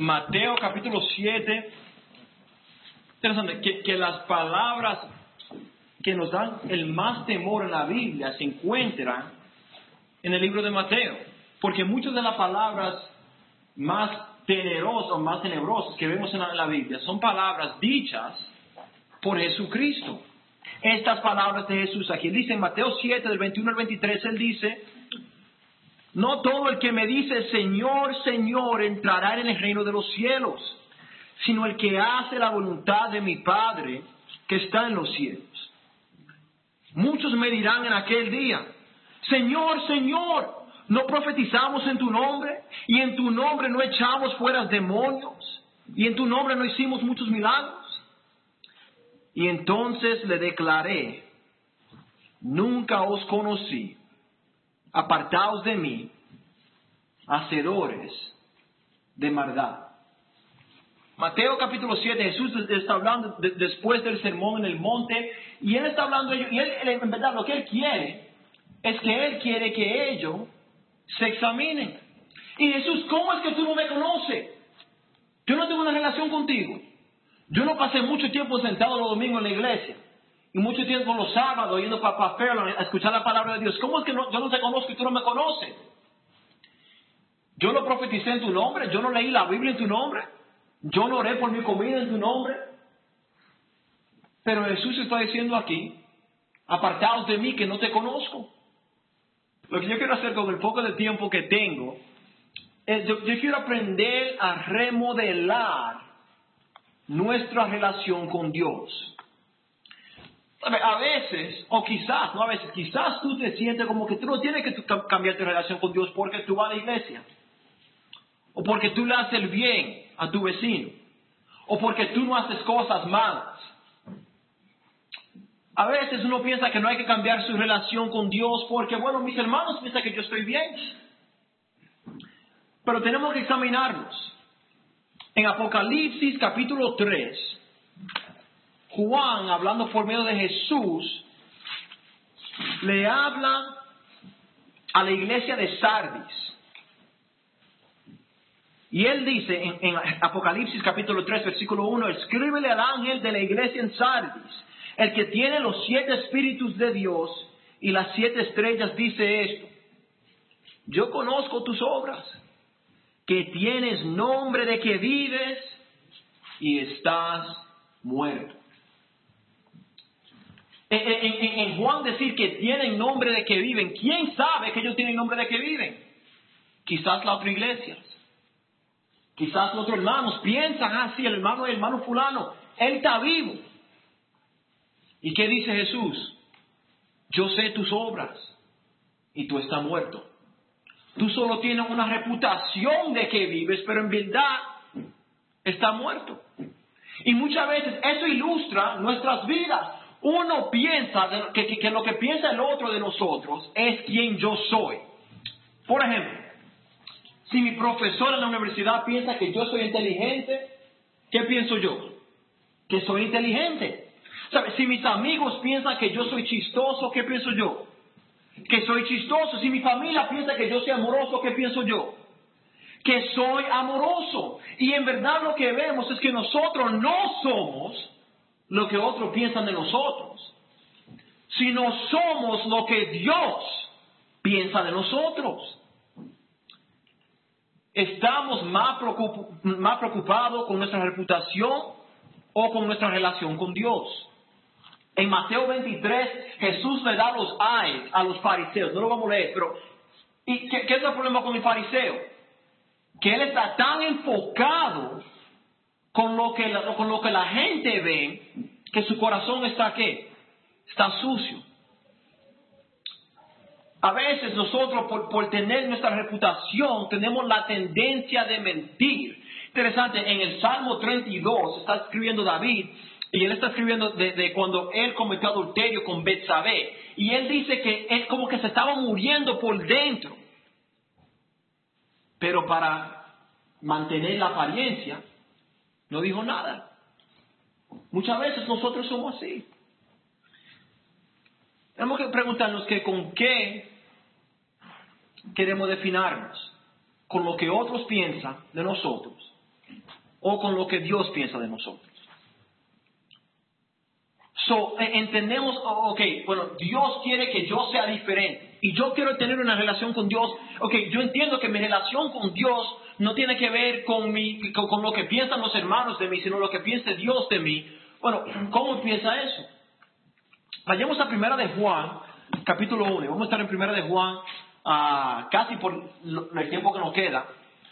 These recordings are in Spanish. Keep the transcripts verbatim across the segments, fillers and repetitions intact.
Mateo capítulo siete. Interesante que, que las palabras que nos dan el más temor en la Biblia se encuentran en el libro de Mateo. Porque muchas de las palabras más tenebrosas, más tenebrosas que vemos en la, en la Biblia son palabras dichas por Jesucristo. Estas palabras de Jesús aquí, él dice en Mateo siete, del veintiuno al veintitrés, él dice: no todo el que me dice Señor, Señor entrará en el reino de los cielos, sino el que hace la voluntad de mi Padre que está en los cielos. Muchos me dirán en aquel día: Señor, Señor, ¿no profetizamos en tu nombre? Y en tu nombre no echamos fuera demonios, y en tu nombre no hicimos muchos milagros. Y entonces le declaré: nunca os conocí, apartaos de mí, hacedores de maldad. Mateo capítulo siete, Jesús está hablando de, después del sermón en el monte, y Él está hablando, y él, en verdad lo que Él quiere, es que Él quiere que ellos se examinen. Y Jesús, ¿cómo es que tú no me conoces? Yo no tengo una relación contigo. Yo no pasé mucho tiempo sentado los domingos en la iglesia, y mucho tiempo los sábados yendo para pa Fairland a escuchar la palabra de Dios. ¿Cómo es que no, yo no te conozco y tú no me conoces? Yo no profeticé en tu nombre, yo no leí la Biblia en tu nombre, yo no oré por mi comida en tu nombre. Pero Jesús está diciendo aquí: apartaos de mí que no te conozco. Lo que yo quiero hacer con el poco de tiempo que tengo es, yo, yo quiero aprender a remodelar nuestra relación con Dios. A veces, o quizás, no a veces, quizás tú te sientes como que tú no tienes que cambiar tu relación con Dios porque tú vas a la iglesia, o porque tú le haces el bien a tu vecino, o porque tú no haces cosas malas. A veces uno piensa que no hay que cambiar su relación con Dios porque, bueno, mis hermanos piensan que yo estoy bien. Pero tenemos que examinarnos. En Apocalipsis capítulo tres, Juan, hablando por medio de Jesús, le habla a la iglesia de Sardis. Y él dice en, en Apocalipsis capítulo tres, versículo uno: escríbele al ángel de la iglesia en Sardis, el que tiene los siete espíritus de Dios y las siete estrellas, dice esto: yo conozco tus obras, que tienes nombre de que vives y estás muerto. En, en, en Juan decir que tienen nombre de que viven, ¿quién sabe que ellos tienen nombre de que viven? Quizás la otra iglesia, quizás los otros hermanos piensan así: el hermano, el hermano fulano, él está vivo. ¿Y qué dice Jesús? Yo sé tus obras y tú estás muerto. Tú solo tienes una reputación de que vives, pero en verdad estás muerto. Y muchas veces eso ilustra nuestras vidas. Uno piensa que, que, que lo que piensa el otro de nosotros es quien yo soy. Por ejemplo, si mi profesor en la universidad piensa que yo soy inteligente, ¿qué pienso yo? Que soy inteligente. ¿Sabes? Si mis amigos piensan que yo soy chistoso, ¿qué pienso yo? Que soy chistoso. Si mi familia piensa que yo soy amoroso, ¿qué pienso yo? Que soy amoroso. Y en verdad lo que vemos es que nosotros no somos lo que otros piensan de nosotros, sino somos lo que Dios piensa de nosotros. ¿Estamos más, preocup- más preocupados con nuestra reputación o con nuestra relación con Dios? En Mateo veintitrés, Jesús le da los ayes a los fariseos. No lo vamos a leer, pero ¿y qué, qué es el problema con el fariseo? Que él está tan enfocado con lo que la, con lo que la gente ve, que su corazón está ¿qué? Está sucio. A veces nosotros, por, por tener nuestra reputación, tenemos la tendencia de mentir. Interesante, en el Salmo treinta y dos está escribiendo David, y él está escribiendo de, de cuando él cometió adulterio con Betsabé. Y él dice que él como que se estaba muriendo por dentro. Pero para mantener la apariencia, no dijo nada. Muchas veces nosotros somos así. Tenemos que preguntarnos que con qué queremos definirnos. ¿Con lo que otros piensan de nosotros? o con lo que Dios piensa de nosotros. So, entendemos, ok, bueno, Dios quiere que yo sea diferente y yo quiero tener una relación con Dios. Ok, yo entiendo que mi relación con Dios no tiene que ver con, mi, con, con lo que piensan los hermanos de mí, sino lo que piensa Dios de mí. Bueno, ¿cómo empieza eso? Vayamos a Primera de Juan, capítulo uno. Vamos a estar en Primera de Juan uh, casi por lo, el tiempo que nos queda.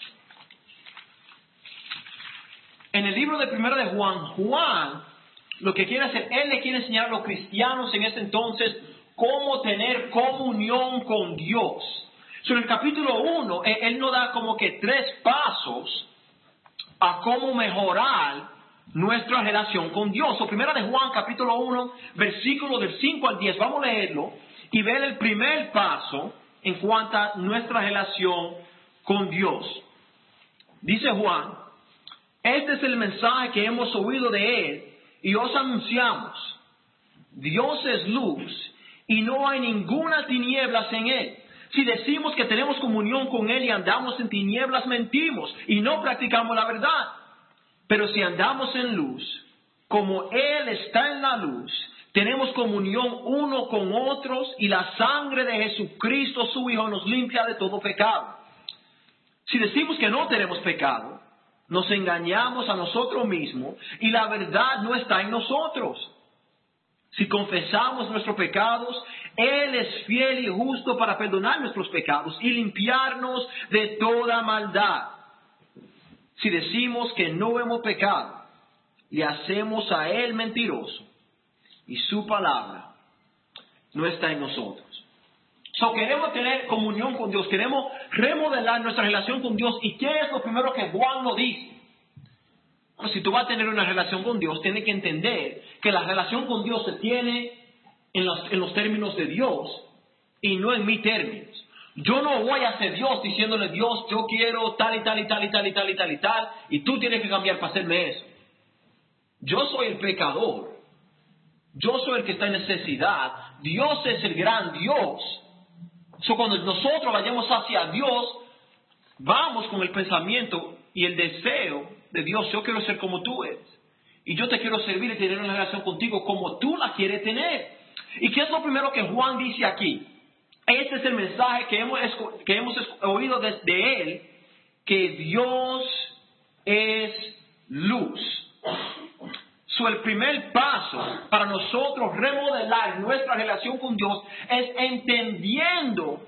En el libro de Primera de Juan, Juan lo que quiere hacer, él le quiere enseñar a los cristianos en ese entonces cómo tener comunión con Dios. So, en el capítulo uno, él, él nos da como que tres pasos a cómo mejorar nuestra relación con Dios. So, Primera de Juan, capítulo uno, versículo del cinco al diez. Vamos a leerlo y ver el primer paso en cuanto a nuestra relación con Dios. Dice Juan: este es el mensaje que hemos oído de Él y os anunciamos. Dios es luz y no hay ninguna tinieblas en Él. Si decimos que tenemos comunión con Él y andamos en tinieblas, mentimos y no practicamos la verdad. Pero si andamos en luz, como Él está en la luz, tenemos comunión uno con otros y la sangre de Jesucristo, su Hijo, nos limpia de todo pecado. Si decimos que no tenemos pecado, nos engañamos a nosotros mismos y la verdad no está en nosotros. Si confesamos nuestros pecados, Él es fiel y justo para perdonar nuestros pecados y limpiarnos de toda maldad. Si decimos que no hemos pecado, le hacemos a Él mentiroso y su palabra no está en nosotros. So, queremos tener comunión con Dios, queremos remodelar nuestra relación con Dios. ¿Y qué es lo primero que Juan nos dice? Bueno, si tú vas a tener una relación con Dios, tienes que entender que la relación con Dios se tiene en los, en los términos de Dios y no en mis términos. Yo no voy a ser Dios diciéndole: Dios, yo quiero tal y tal y tal y tal y tal y tal y tal, y tú tienes que cambiar para hacerme eso. Yo soy el pecador. Yo soy el que está en necesidad. Dios es el gran Dios. So, cuando nosotros vayamos hacia Dios, vamos con el pensamiento y el deseo de Dios: yo quiero ser como tú eres. Y yo te quiero servir y tener una relación contigo como tú la quieres tener. ¿Y qué es lo primero que Juan dice aquí? Este es el mensaje que hemos, que hemos oído desde él, que Dios es luz. So, el primer paso para nosotros remodelar nuestra relación con Dios es entendiendo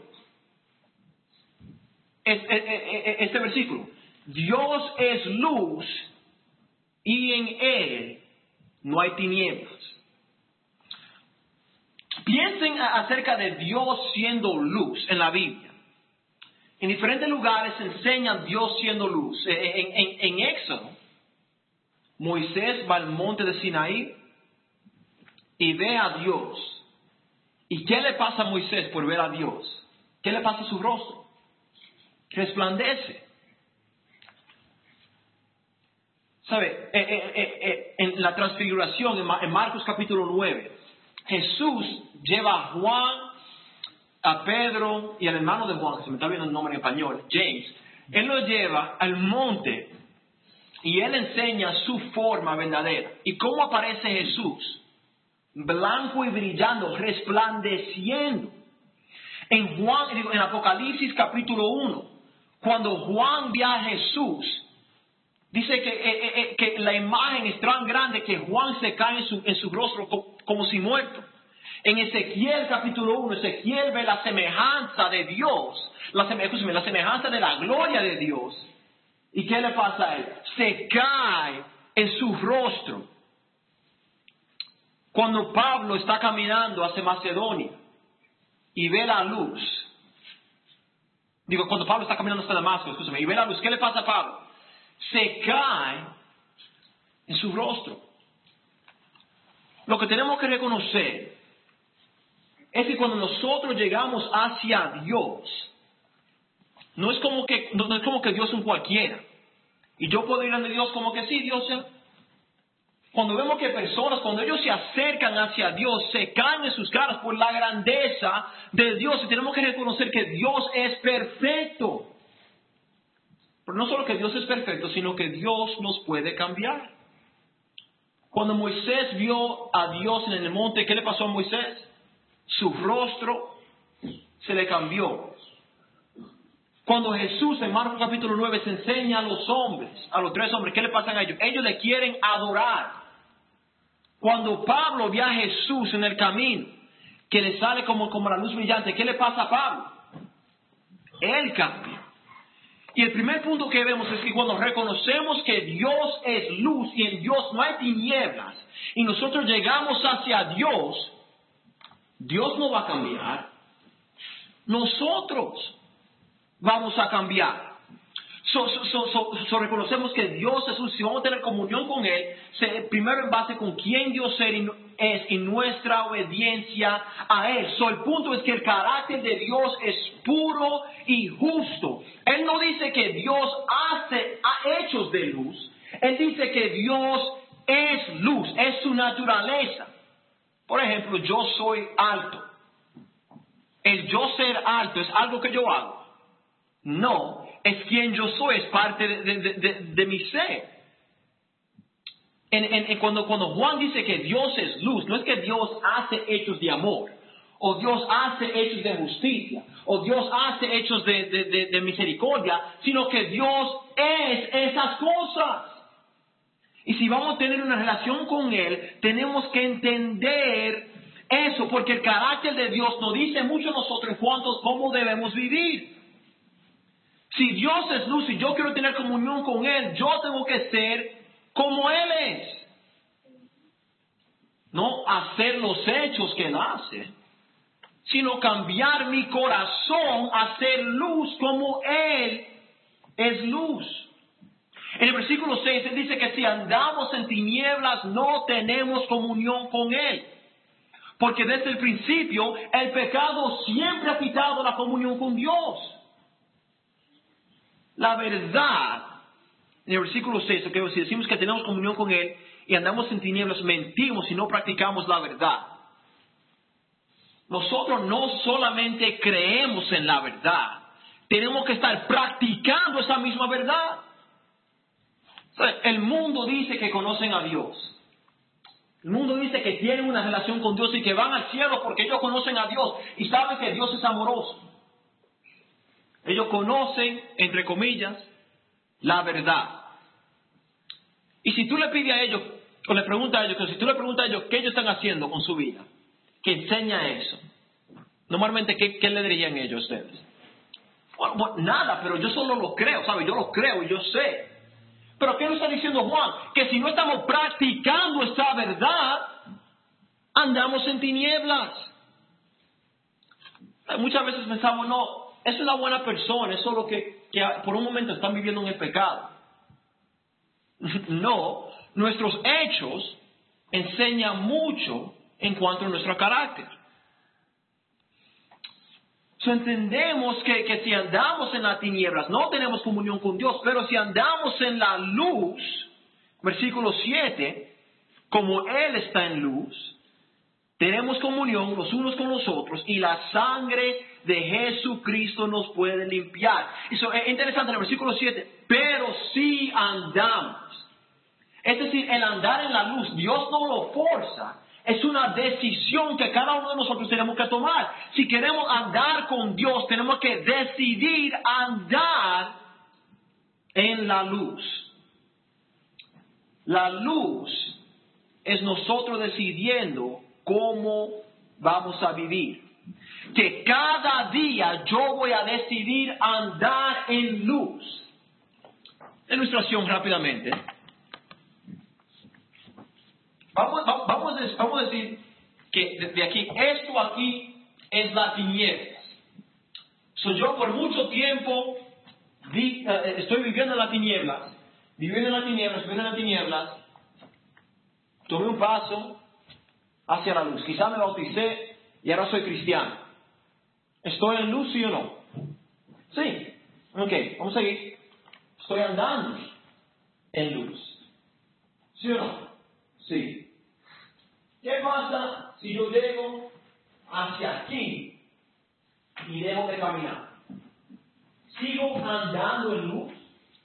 este, este versículo. Dios es luz y en Él no hay tinieblas. Piensen acerca de Dios siendo luz en la Biblia. En diferentes lugares se enseña Dios siendo luz. En, en, en Éxodo, Moisés va al monte de Sinaí y ve a Dios. ¿Y qué le pasa a Moisés por ver a Dios? ¿Qué le pasa a su rostro? Resplandece. ¿Sabe? Eh, eh, eh, eh, en la transfiguración, en Marcos capítulo nueve, Jesús lleva a Juan, a Pedro y al hermano de Juan, que se me está viendo el nombre en español, James. Él lo lleva al monte y él enseña su forma verdadera. ¿Y cómo aparece Jesús? Blanco y brillando, resplandeciendo. En Juan, en Apocalipsis capítulo uno, cuando Juan ve a Jesús, dice que, eh, eh, que la imagen es tan grande que Juan se cae en su, en su rostro como, como si muerto. En Ezequiel capítulo uno, Ezequiel ve la semejanza de Dios, la, escúchame, la semejanza de la gloria de Dios. ¿Y qué le pasa a él? Se cae en su rostro. Cuando Pablo está caminando hacia Macedonia y ve la luz, digo, cuando Pablo está caminando hacia Damasco, escúchame, y ve la luz, ¿qué le pasa a Pablo? Se cae en su rostro. Lo que tenemos que reconocer es que cuando nosotros llegamos hacia Dios, no es como que, no es como que Dios es un cualquiera. Y yo puedo ir ante Dios como que sí, Dios es. Cuando vemos que personas, cuando ellos se acercan hacia Dios, se caen en sus caras por la grandeza de Dios. Y tenemos que reconocer que Dios es perfecto. Pero no solo que Dios es perfecto, sino que Dios nos puede cambiar. Cuando Moisés vio a Dios en el monte, ¿qué le pasó a Moisés? Su rostro se le cambió. Cuando Jesús en Marcos capítulo nueve se enseña a los hombres, a los tres hombres, ¿qué le pasan a ellos? Ellos le quieren adorar. Cuando Pablo ve a Jesús en el camino, que le sale como, como la luz brillante, ¿qué le pasa a Pablo? Él cambia. Y el primer punto que vemos es que cuando reconocemos que Dios es luz y en Dios no hay tinieblas, y nosotros llegamos hacia Dios, Dios no va a cambiar. Nosotros vamos a cambiar. So, so, so, so, so reconocemos que Dios es luz. Si vamos a tener comunión con Él, se, primero en base con quién Dios es y nuestra obediencia a Él. So, el punto es que el carácter de Dios es puro y justo. Él no dice que Dios hace hechos de luz. Él dice que Dios es luz, es su naturaleza. Por ejemplo, yo soy alto. El yo ser alto es algo que yo hago. No, es quien yo soy, es parte de, de, de, de mi ser. En, en, en cuando, cuando Juan dice que Dios es luz, no es que Dios hace hechos de amor, o Dios hace hechos de justicia, o Dios hace hechos de, de, de, de misericordia, sino que Dios es esas cosas. Y si vamos a tener una relación con Él, tenemos que entender eso, porque el carácter de Dios nos dice mucho a nosotros en cuanto a cómo debemos vivir. Si Dios es luz y yo quiero tener comunión con Él, yo tengo que ser como Él es. No hacer los hechos que Él hace, sino cambiar mi corazón a ser luz como Él es luz. En el versículo seis Él dice que si andamos en tinieblas no tenemos comunión con Él. Porque desde el principio el pecado siempre ha quitado la comunión con Dios. La verdad, en el versículo seis, okay, si decimos que tenemos comunión con Él y andamos en tinieblas, mentimos y no practicamos la verdad. Nosotros no solamente creemos en la verdad, tenemos que estar practicando esa misma verdad. O sea, el mundo dice que conocen a Dios. El mundo dice que tienen una relación con Dios y que van al cielo porque ellos conocen a Dios y saben que Dios es amoroso. Ellos conocen, entre comillas, la verdad. Y si tú le pides a ellos, o le preguntas a ellos, que si tú le preguntas a ellos qué ellos están haciendo con su vida, que enseña eso, normalmente, ¿qué, qué le dirían ellos a ustedes? Bueno, bueno, nada, pero yo solo lo creo, ¿sabes? Yo lo creo y yo sé. Pero ¿qué nos está diciendo Juan? Que si no estamos practicando esta verdad, andamos en tinieblas. Muchas veces pensamos, no, es una buena persona, es solo que, que por un momento están viviendo en el pecado. No, nuestros hechos enseñan mucho en cuanto a nuestro carácter. So, entendemos que, que si andamos en las tinieblas no tenemos comunión con Dios, pero si andamos en la luz, versículo siete, como Él está en luz, tenemos comunión los unos con los otros y la sangre de Jesucristo nos puede limpiar. Eso es interesante en el versículo siete, pero si andamos. Es decir, el andar en la luz, Dios no lo forza. Es una decisión que cada uno de nosotros tenemos que tomar. Si queremos andar con Dios, tenemos que decidir andar en la luz. La luz es nosotros decidiendo cómo vamos a vivir. Que cada día yo voy a decidir andar en luz. Ilustración rápidamente. Vamos, vamos, vamos a decir que de aquí, esto aquí es la tinieblas. So, yo por mucho tiempo vi, uh, estoy viviendo en las tinieblas, viviendo en las tinieblas, viviendo en las tinieblas, tomé un paso hacia la luz. Quizá me bauticé y ahora soy cristiano. ¿Estoy en luz, sí o no? Sí. Ok, vamos a seguir. Estoy andando en luz. ¿Sí o no? Sí. ¿Qué pasa si yo llego hacia aquí y dejo de caminar? ¿Sigo andando en luz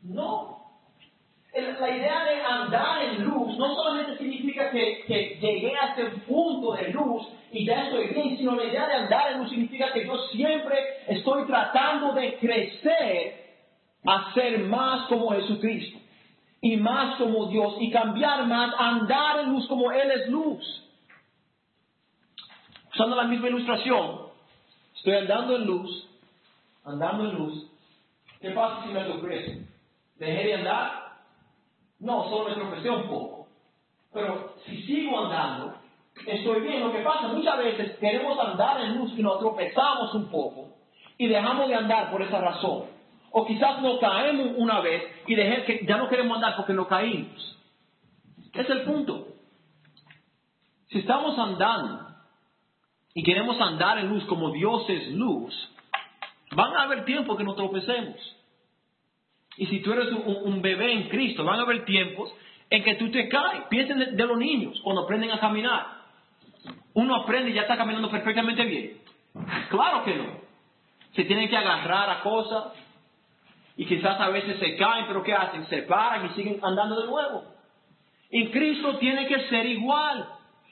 No. La idea de andar en luz no solamente significa que, que llegué a ese punto de luz y ya estoy bien, sino la idea de andar en luz significa que yo siempre estoy tratando de crecer a ser más como Jesucristo y más como Dios y cambiar más, andar en luz como Él es luz. Usando la misma ilustración, estoy andando en luz, andando en luz. ¿Qué pasa si me tropiezo? ¿Dejé de andar? No, solo me tropecé un poco. Pero si sigo andando, estoy bien. Lo que pasa, muchas veces queremos andar en luz y nos tropezamos un poco y dejamos de andar por esa razón. O quizás nos caemos una vez y dejé que ya no queremos andar porque nos caímos. ¿Qué es el punto? Si estamos andando y queremos andar en luz como Dios es luz, van a haber tiempos que nos tropecemos. Y si tú eres un, un bebé en Cristo, van a haber tiempos en que tú te caes. Piensen de, de los niños cuando aprenden a caminar. Uno aprende y ya está caminando perfectamente bien. Claro que no. Se tienen que agarrar a cosas y quizás a veces se caen, pero ¿qué hacen? Se paran y siguen andando de nuevo. En Cristo tiene que ser igual.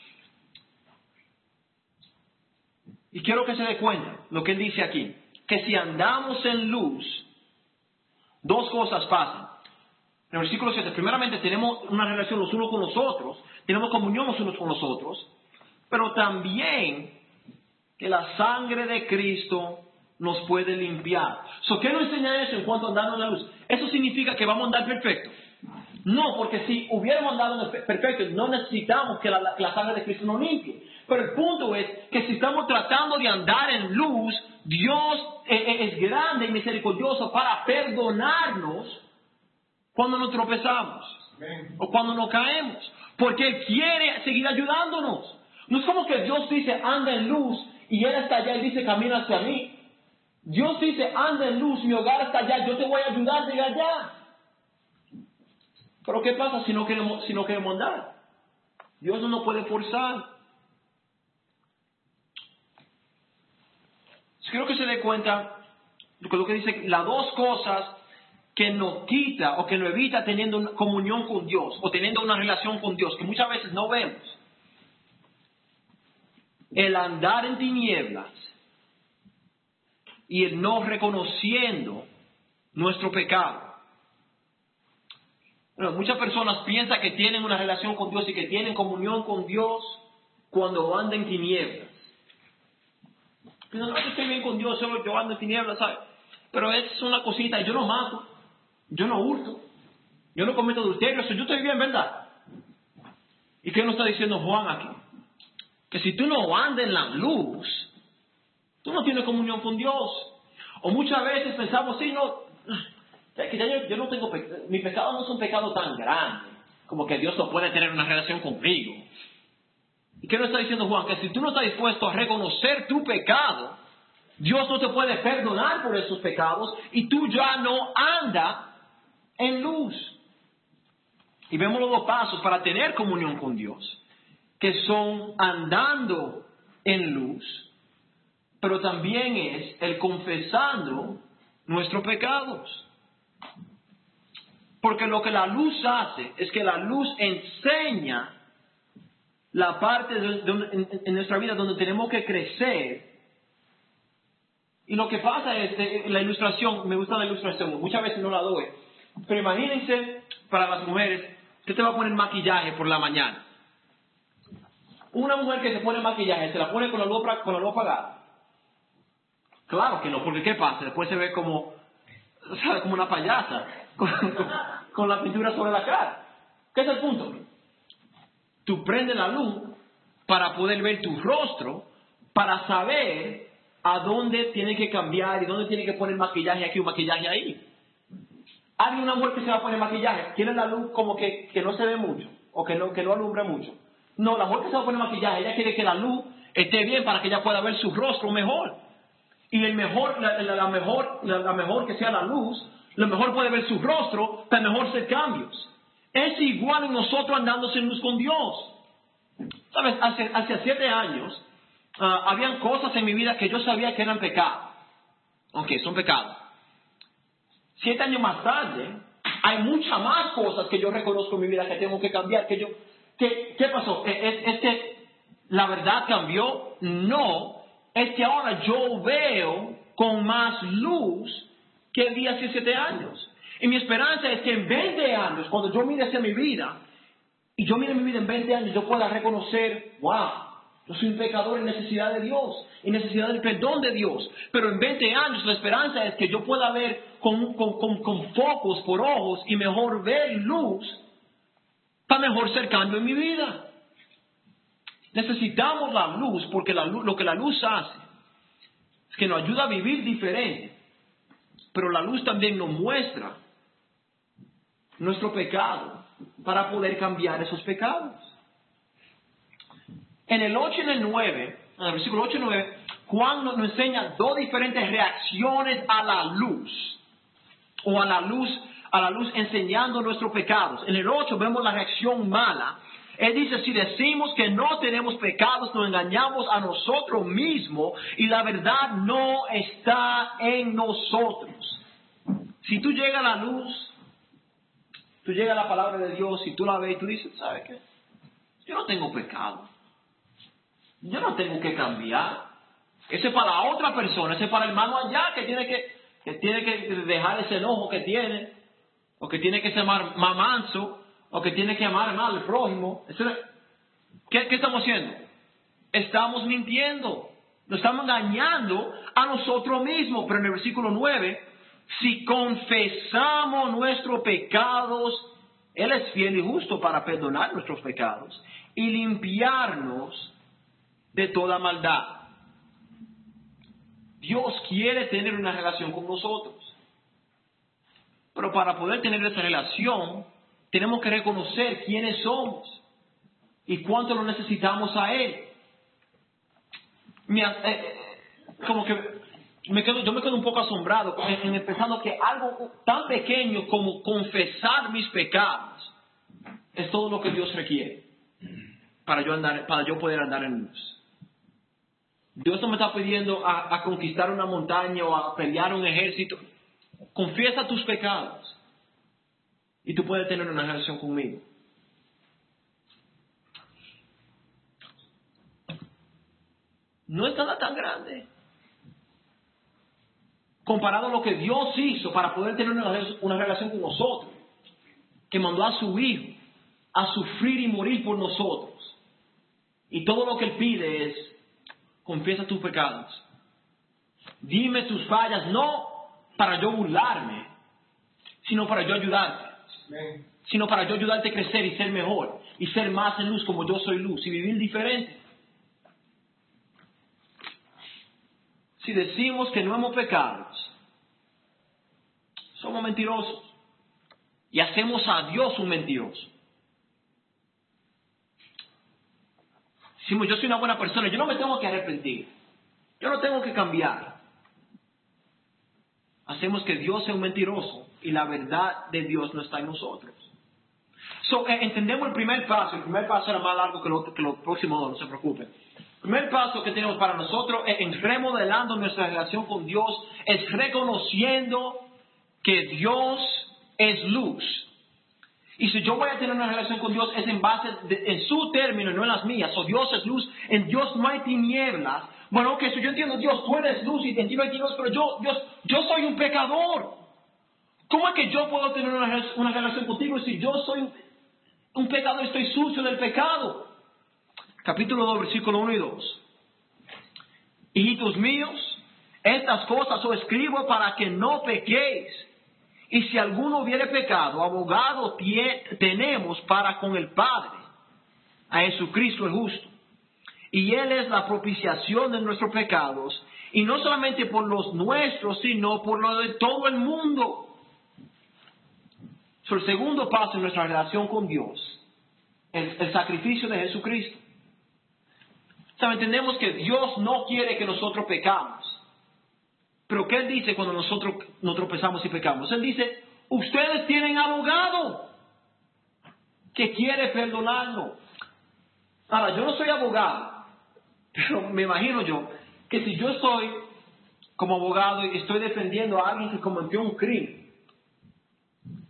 Y quiero que se dé cuenta lo que Él dice aquí. Que si andamos en luz, dos cosas pasan. En el versículo siete, primeramente tenemos una relación los unos con los otros, tenemos comunión los unos con los otros, pero también que la sangre de Cristo nos puede limpiar. So, ¿qué nos enseña eso en cuanto a andar en la luz? ¿Eso significa que vamos a andar perfecto? No, porque si hubiéramos andado perfecto, no necesitamos que la, la, la sangre de Cristo nos limpie. Pero el punto es que si estamos tratando de andar en luz, Dios es grande y misericordioso para perdonarnos cuando nos tropezamos o cuando nos caemos, porque Él quiere seguir ayudándonos. No es como que Dios dice anda en luz y Él está allá y dice camina hacia mí. Dios dice anda en luz, mi hogar está allá, yo te voy a ayudar de allá. Pero ¿qué pasa si no queremos, si no queremos andar? Dios no nos puede forzar. Quiero que se dé cuenta de lo que dice, las dos cosas que nos quita o que nos evita teniendo una comunión con Dios o teniendo una relación con Dios, que muchas veces no vemos. El andar en tinieblas y el no reconociendo nuestro pecado. Bueno, muchas personas piensan que tienen una relación con Dios y que tienen comunión con Dios cuando andan en tinieblas. No, yo estoy bien con Dios, solo yo ando en tinieblas, ¿sabes? Pero es una cosita, yo no mato, yo no hurto, yo no cometo adulterio, yo estoy bien, ¿verdad? ¿Y qué nos está diciendo Juan aquí? Que si tú no andas en la luz, tú no tienes comunión con Dios. O muchas veces pensamos, sí, no, que ya yo, yo no tengo, mi pecado no es un pecado tan grande, como que Dios no puede tener una relación conmigo. ¿Y qué nos está diciendo Juan? Que si tú no estás dispuesto a reconocer tu pecado, Dios no te puede perdonar por esos pecados y tú ya no andas en luz. Y vemos los dos pasos para tener comunión con Dios, que son andando en luz, pero también es el confesando nuestros pecados. Porque lo que la luz hace es que la luz enseña la parte de, de, en, en nuestra vida donde tenemos que crecer. Y lo que pasa es, de, la ilustración, me gusta la ilustración, muchas veces no la doy, pero imagínense para las mujeres, usted te va a poner maquillaje por la mañana. Una mujer que se pone maquillaje, ¿se la pone con la luz, con la luz apagada? Claro que no, porque ¿qué pasa? Después se ve como, o sea, como una payasa, con, con, con la pintura sobre la cara. ¿Qué es el punto? Tú prendes la luz para poder ver tu rostro, para saber a dónde tiene que cambiar y dónde tiene que poner maquillaje aquí o maquillaje ahí. Hay una mujer que se va a poner maquillaje, tiene la luz como que, que no se ve mucho o que no, que no alumbra mucho. No, la mujer que se va a poner maquillaje, ella quiere que la luz esté bien para que ella pueda ver su rostro mejor. Y el mejor, la, la, la mejor, la, la mejor que sea la luz, lo mejor puede ver su rostro, para mejor hacer cambios. Es igual en nosotros andando en luz con Dios. ¿Sabes? Hace, hace siete años, uh, habían cosas en mi vida que yo sabía que eran pecados. Ok, son pecados. Siete años más tarde, hay muchas más cosas que yo reconozco en mi vida que tengo que cambiar. Que yo, que, ¿Qué pasó? ¿Es, ¿Es que la verdad cambió? No, es que ahora yo veo con más luz que el día hace siete años. Y mi esperanza es que en veinte años, cuando yo mire hacia mi vida, y yo mire mi vida en veinte años, yo pueda reconocer, wow, yo soy un pecador en necesidad de Dios, en necesidad del perdón de Dios. Pero en veinte años la esperanza es que yo pueda ver con, con, con, con focos por ojos y mejor ver luz para mejor ser cambio en mi vida. Necesitamos la luz porque la luz, lo que la luz hace es que nos ayuda a vivir diferente. Pero la luz también nos muestra nuestro pecado para poder cambiar esos pecados. En el ocho y en el nueve, en el versículo ocho y nueve, Juan nos enseña dos diferentes reacciones a la luz. O a la luz, a la luz enseñando nuestros pecados. En el ocho vemos la reacción mala. Él dice, si decimos que no tenemos pecados, nos engañamos a nosotros mismos y la verdad no está en nosotros. Si tú llegas a la luz, tú llegas a la palabra de Dios y tú la ves y tú dices, ¿sabes qué? Yo no tengo pecado. Yo no tengo que cambiar. Ese es para la otra persona, ese es para el hermano allá que tiene que, que tiene que dejar ese enojo que tiene, o que tiene que ser más, más manso, o que tiene que amar más al prójimo. ¿Qué, ¿Qué estamos haciendo? Estamos mintiendo. Nos estamos engañando a nosotros mismos. Pero en el versículo nueve, si confesamos nuestros pecados, Él es fiel y justo para perdonar nuestros pecados y limpiarnos de toda maldad. Dios quiere tener una relación con nosotros. Pero para poder tener esa relación, tenemos que reconocer quiénes somos y cuánto lo necesitamos a Él. Me, eh, como que me quedo, yo me quedo un poco asombrado en, en pensando que algo tan pequeño como confesar mis pecados es todo lo que Dios requiere para yo andar, para yo poder andar en luz. Dios no me está pidiendo a, a conquistar una montaña o a pelear un ejército. Confiesa tus pecados y tú puedes tener una relación conmigo. No es nada tan grande comparado a lo que Dios hizo para poder tener una, una relación con nosotros, que mandó a su Hijo a sufrir y morir por nosotros. Y todo lo que Él pide es: confiesa tus pecados, dime tus fallas, no para yo burlarme, sino para yo ayudarte, Amén. Sino para yo ayudarte a crecer y ser mejor, y ser más en luz como yo soy luz, y vivir diferente. Si decimos que no hemos pecado, somos mentirosos, y hacemos a Dios un mentiroso. Decimos, yo soy una buena persona, yo no me tengo que arrepentir, yo no tengo que cambiar. Hacemos que Dios sea un mentiroso y la verdad de Dios no está en nosotros. So, eh, entendemos el primer paso. El primer paso era más largo que lo, que lo próximo, no, no se preocupen. El primer paso que tenemos para nosotros eh, en remodelando nuestra relación con Dios es reconociendo que Dios es luz. Y si yo voy a tener una relación con Dios es en base de, en su término, no en las mías. So, Dios es luz, en Dios no hay tinieblas. Bueno, ok, so yo entiendo, Dios, tú eres luz y en ti no hay tinieblas, pero yo, Dios, yo soy un pecador. ¿Cómo es que yo puedo tener una, una relación contigo si yo soy un, un pecador y estoy sucio del pecado? Capítulo dos, versículo uno y dos. Hijitos míos, estas cosas os escribo para que no pequéis. Y si alguno hubiere pecado, abogado tie, tenemos para con el Padre, a Jesucristo el justo. Y Él es la propiciación de nuestros pecados, y no solamente por los nuestros, sino por los de todo el mundo. So, el segundo paso en nuestra relación con Dios es el sacrificio de Jesucristo. O sea, entendemos que Dios no quiere que nosotros pecamos. Pero ¿qué Él dice cuando nosotros nos tropezamos y pecamos? Él dice, ustedes tienen abogado que quiere perdonarnos. Ahora, yo no soy abogado, pero me imagino yo que si yo estoy como abogado y estoy defendiendo a alguien que cometió un crimen,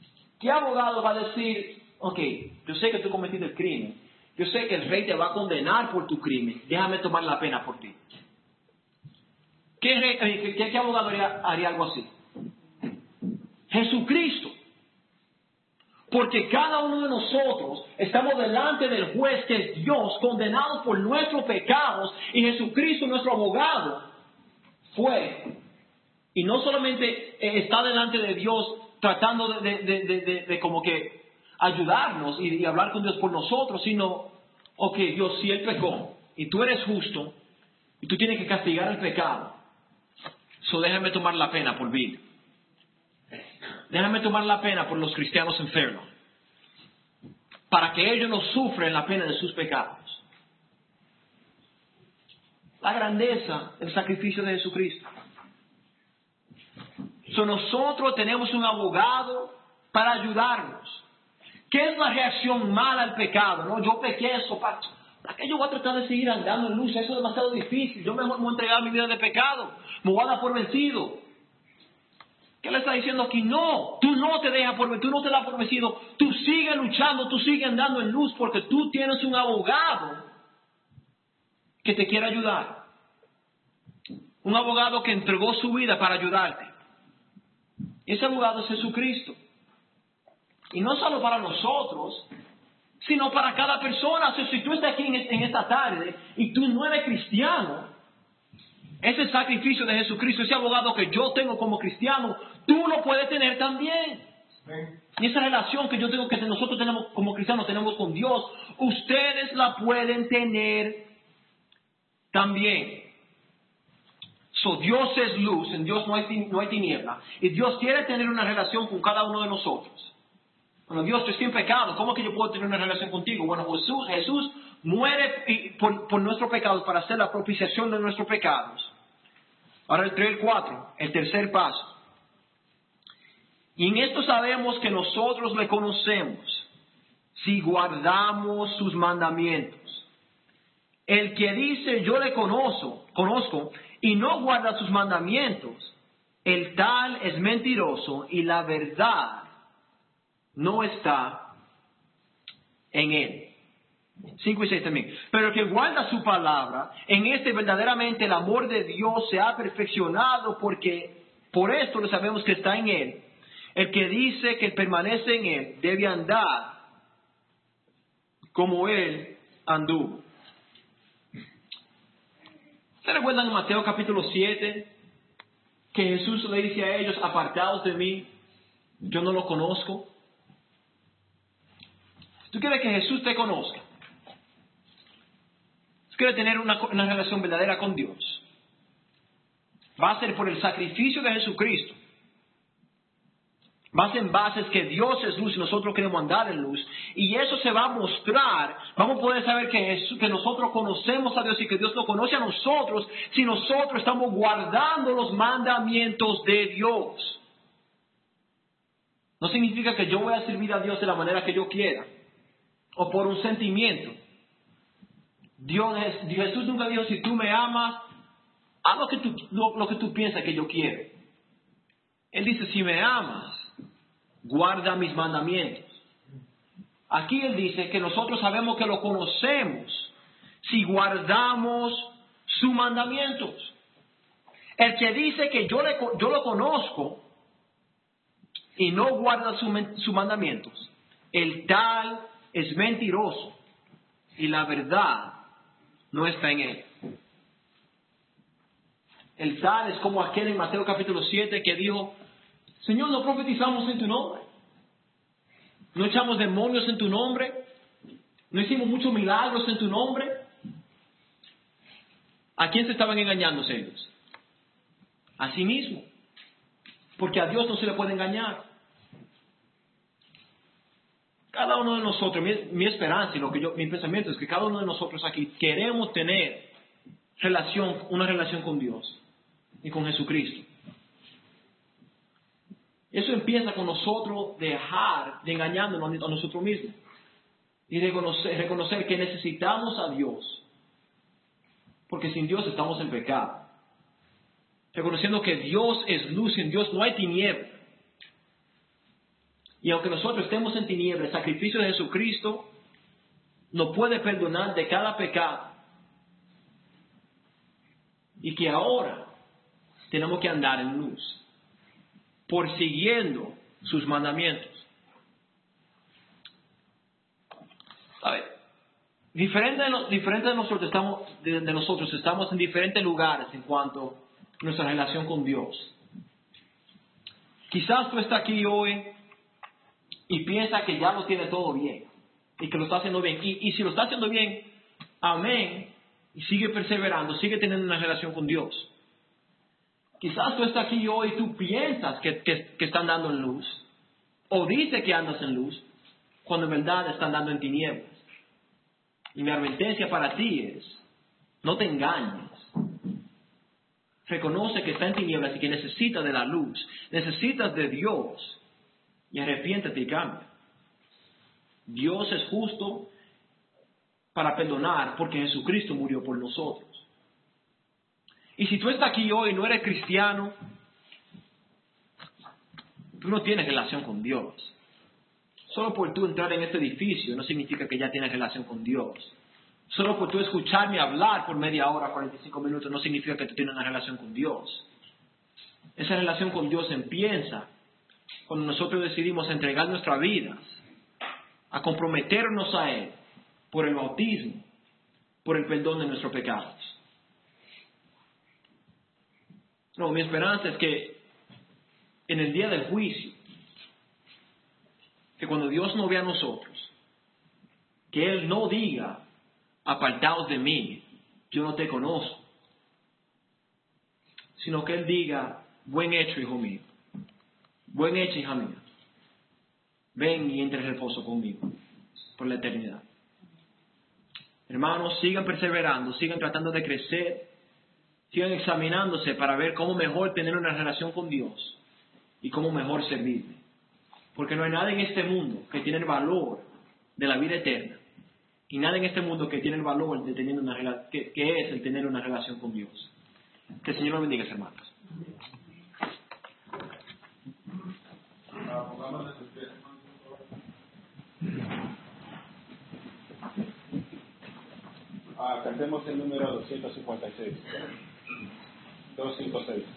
¿Qué abogado va a decir, ok, yo sé que tú cometiste el crimen, yo sé que el rey te va a condenar por tu crimen, déjame tomar la pena por ti? ¿Qué, rey, qué, qué, qué abogado haría, haría algo así? Jesucristo. Porque cada uno de nosotros estamos delante del juez que es Dios, condenados por nuestros pecados, y Jesucristo, nuestro abogado, fue. Y no solamente está delante de Dios tratando de, de, de, de, de como que ayudarnos y, y hablar con Dios por nosotros, sino, ok, Dios, si Él pecó, y tú eres justo, y tú tienes que castigar el pecado, so déjame tomar la pena por vida. Déjame tomar la pena por los cristianos enfermos, para que ellos no sufren la pena de sus pecados. La grandeza del sacrificio de Jesucristo. So, nosotros tenemos un abogado para ayudarnos. ¿Qué es la reacción mala al pecado? ¿No? Yo pequé eso, ¿para, ¿para qué yo voy a tratar de seguir andando en luz? Eso es demasiado difícil. Yo mejor me voy a entregar mi vida de pecado. Me voy a dar por vencido. ¿Qué le está diciendo aquí? No, tú no te dejas por vencido, tú no te das por vencido. Tú sigues luchando, tú sigues andando en luz porque tú tienes un abogado que te quiere ayudar. Un abogado que entregó su vida para ayudarte. Ese abogado es Jesucristo. Y no solo para nosotros, sino para cada persona. O sea, si tú estás aquí en esta tarde y tú no eres cristiano, ese sacrificio de Jesucristo, ese abogado que yo tengo como cristiano, tú lo puedes tener también. Y esa relación que yo tengo, que nosotros tenemos como cristianos, tenemos con Dios, ustedes la pueden tener también. So, Dios es luz, en Dios no hay, no hay tiniebla. Y Dios quiere tener una relación con cada uno de nosotros. Bueno, Dios, yo estoy en pecado, ¿cómo que yo puedo tener una relación contigo? Bueno, Jesús, Jesús muere por, por nuestros pecados para hacer la propiciación de nuestros pecados. Ahora el tres, cuatro, el tercer paso. Y en esto sabemos que nosotros le conocemos si guardamos sus mandamientos. El que dice yo le conozco, conozco y no guarda sus mandamientos, el tal es mentiroso y la verdad no está en él. cinco y seis también. Pero el que guarda su palabra, en este verdaderamente el amor de Dios se ha perfeccionado, porque por esto lo sabemos que está en él. El que dice que permanece en él debe andar como él anduvo. ¿Se recuerdan en Mateo capítulo siete? Que Jesús le dice a ellos, apartados de mí, yo no lo conozco. ¿Tú quieres que Jesús te conozca? ¿Tú quieres tener una, una relación verdadera con Dios? Va a ser por el sacrificio de Jesucristo. Va a ser en bases que Dios es luz y nosotros queremos andar en luz. Y eso se va a mostrar. Vamos a poder saber que, Jesús, que nosotros conocemos a Dios y que Dios nos conoce a nosotros si nosotros estamos guardando los mandamientos de Dios. No significa que yo voy a servir a Dios de la manera que yo quiera o por un sentimiento. Dios, Jesús nunca dijo, si tú me amas, haz lo que tú, lo, lo que tú piensas que yo quiero. Él dice, si me amas, guarda mis mandamientos. Aquí Él dice que nosotros sabemos que lo conocemos si guardamos sus mandamientos. El que dice que yo, le, yo lo conozco y no guarda sus su mandamientos, el tal es mentiroso y la verdad no está en él. El tal es como aquel en Mateo capítulo siete que dijo, Señor, no profetizamos en tu nombre, no echamos demonios en tu nombre, no hicimos muchos milagros en tu nombre. ¿A quién se estaban engañando ellos? A sí mismo. Porque a Dios no se le puede engañar. Cada uno de nosotros, mi, mi esperanza y lo que yo, mi pensamiento es que cada uno de nosotros aquí queremos tener relación, una relación con Dios y con Jesucristo. Eso empieza con nosotros dejar de engañarnos a nosotros mismos y reconocer, reconocer que necesitamos a Dios, porque sin Dios estamos en pecado. Reconociendo que Dios es luz y en Dios no hay tiniebla. Y aunque nosotros estemos en tinieblas, el sacrificio de Jesucristo nos puede perdonar de cada pecado. Y que ahora tenemos que andar en luz, persiguiendo sus mandamientos. A ver, diferente de, no, diferente de nosotros estamos de, de nosotros estamos en diferentes lugares en cuanto a nuestra relación con Dios. Quizás tú estás aquí hoy y piensas que ya lo tiene todo bien y que lo está haciendo bien. Y, y si lo está haciendo bien, amén, y sigue perseverando, sigue teniendo una relación con Dios. Quizás tú estás aquí hoy y tú piensas que, que, que están dando en luz, o dice que andas en luz, cuando en verdad están dando en tinieblas. Y mi advertencia para ti es, no te engañes. Reconoce que está en tinieblas y que necesitas de la luz, necesitas de Dios, y arrepiéntete y cambia. Dios es justo para perdonar porque Jesucristo murió por nosotros. Y si tú estás aquí hoy y no eres cristiano, tú no tienes relación con Dios. Solo por tú entrar en este edificio no significa que ya tienes relación con Dios. Solo por tú escucharme hablar por media hora, cuarenta y cinco minutos, no significa que tú tienes una relación con Dios. Esa relación con Dios empieza cuando nosotros decidimos entregar nuestras vidas, a comprometernos a Él por el bautismo, por el perdón de nuestros pecados. No, mi esperanza es que en el día del juicio, que cuando Dios nos vea a nosotros, que Él no diga, apartaos de mí, yo no te conozco, sino que Él diga, buen hecho, hijo mío, buen hecho, hija mía, ven y entre en reposo conmigo por la eternidad. Hermanos, sigan perseverando, sigan tratando de crecer, sigan examinándose para ver cómo mejor tener una relación con Dios y cómo mejor servirle. Porque no hay nada en este mundo que tiene el valor de la vida eterna y nada en este mundo que tiene el valor de tener una rela- que, que es el tener una relación con Dios. Que el Señor los bendiga, hermanos. Ah, cantemos el número doscientos cincuenta y seis. doscientos cincuenta y seis.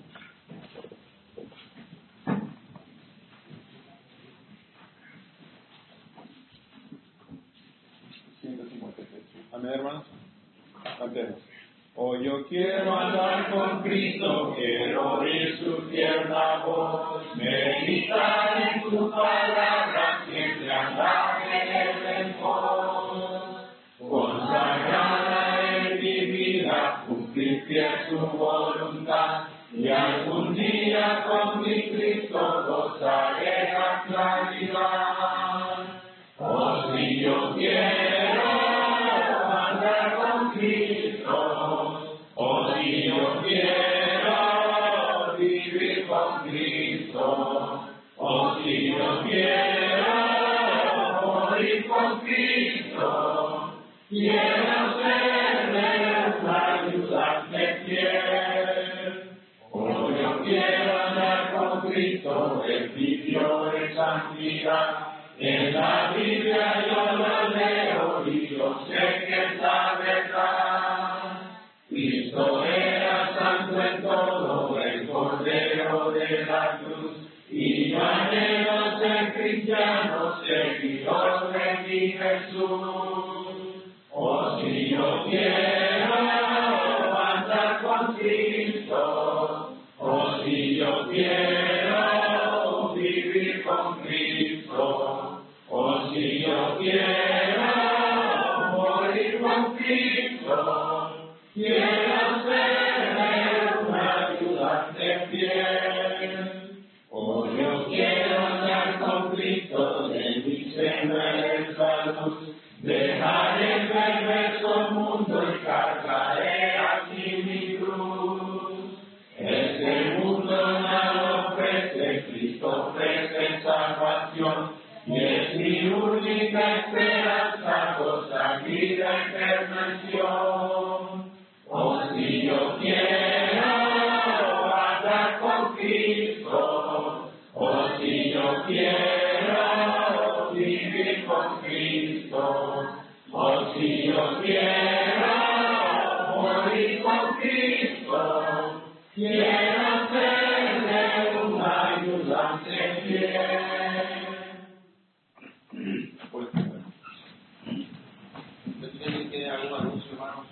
ciento cincuenta y seis. Amén, hermanos. Cantemos. Oh, yo quiero andar con Cristo, quiero oír su tierna voz, meditar en su palabra, siempre andar en el mejor. Consagrada en mi vida, cumplir fiel su voluntad, y algún día con mi Cristo gozaré la claridad. Oh, si yo quiero andar con Cristo, oh, si yo quiero vivir con Cristo, oh, si yo quiero morir con Cristo, quiero ser una ayudante fiel. Oh, yo quiero andar con Cristo, Él vivió en santidad. En la Biblia yo lo leo y yo sé que es la verdad. Cristo era santo en todo, el Cordero de la cruz, y yo anhelo ser cristiano, seguidor de mi Jesús. Oh, si yo quiero andar con Cristo, oh, si yo quiero vivir con Cristo, oh, si yo quiero morir con Cristo, quiero ser una ayudante fiel. Oh, yo quiero andar con Cristo, de mi senda es la luz, dejaré el perverso mundo y cargaré aquí mi cruz. Este mundo nada ofrece, Cristo ofrece salvación, y es mi única esperanza, gozar vida y perfección. Oh, si yo quiero andar con Cristo, oh, si yo quiero con Cristo. Oh, si yo quiero morir con Cristo, quiero serle un ayudante fiel. ¿Usted tiene algún anuncio, hermanos?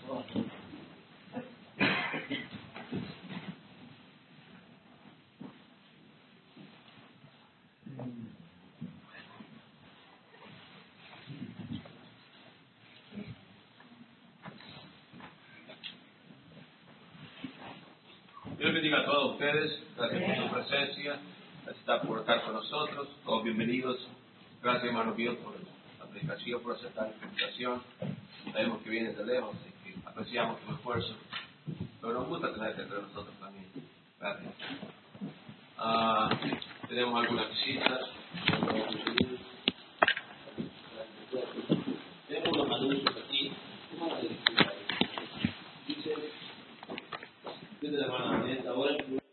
Dios bendiga a todos ustedes. Gracias por su presencia. Gracias por estar con nosotros. Todos bienvenidos. Gracias, hermano Dios, por la predicación, por aceptar la invitación. Sabemos que vienes de lejos y que apreciamos tu esfuerzo. Pero nos gusta tenerte entre nosotros también. Gracias. Ah, tenemos algunas visitas. Tenemos unos anuncios aquí. Dice, dice la hermana Vanessa, ahora